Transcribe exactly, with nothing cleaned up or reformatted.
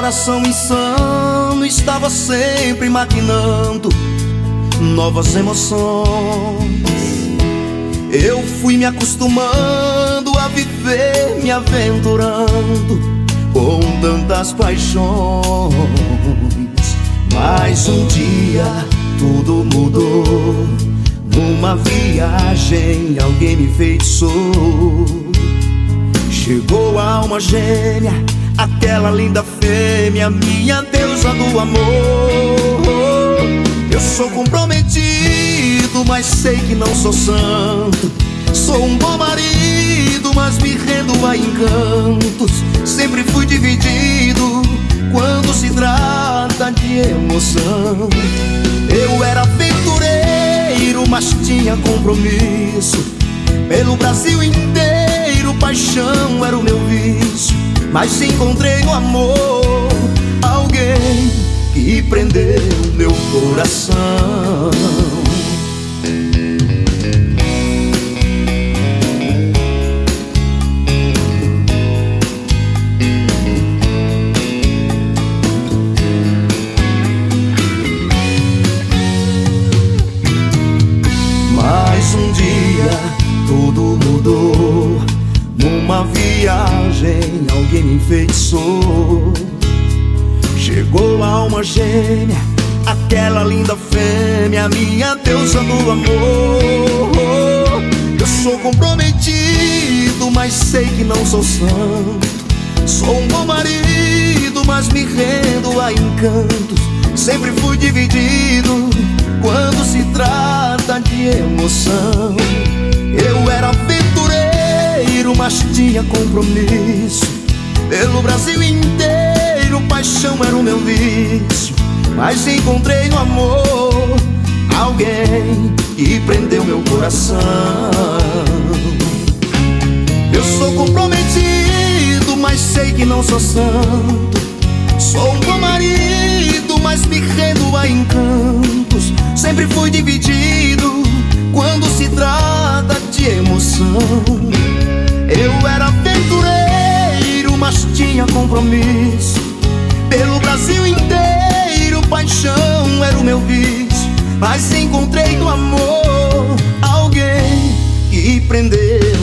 coração insano estava sempre maquinando novas emoções. Eu fui me acostumando a viver, me aventurando com tantas paixões. Mas um dia tudo mudou. Numa viagem alguém me enfeitiçou. Chegou a alma gêmea, aquela linda fêmea, minha deusa do amor. Eu sou comprometido, mas sei que não sou santo. Sou um bom marido, mas me rendo a encantos. Sempre fui dividido quando se trata de emoção. Eu era aventureiro, mas tinha compromisso. Pelo Brasil inteiro, paixão era o meu vício. Mas encontrei no amor alguém que prendeu meu coração. Mas um dia tudo mudou. Numa viagem alguém me enfeitiçou. Chegou a alma gêmea, aquela linda fêmea, minha deusa do amor. Eu sou comprometido, mas sei que não sou santo. Sou um bom marido, mas me rendo a encantos. Sempre fui dividido quando se trata de emoção. Eu era aventureiro, mas tinha compromisso. Pelo Brasil inteiro, paixão era o meu vício. Mas encontrei no amor alguém que prendeu meu coração. Eu sou comprometido, mas sei que não sou santo. Sou um bom marido, mas me rendo a encantos. Sempre fui dividido quando se trata de emoção. Eu era aventureiro, mas tinha compromisso. Pelo Brasil inteiro, paixão era o meu vício. Mas encontrei no amor alguém que prendeu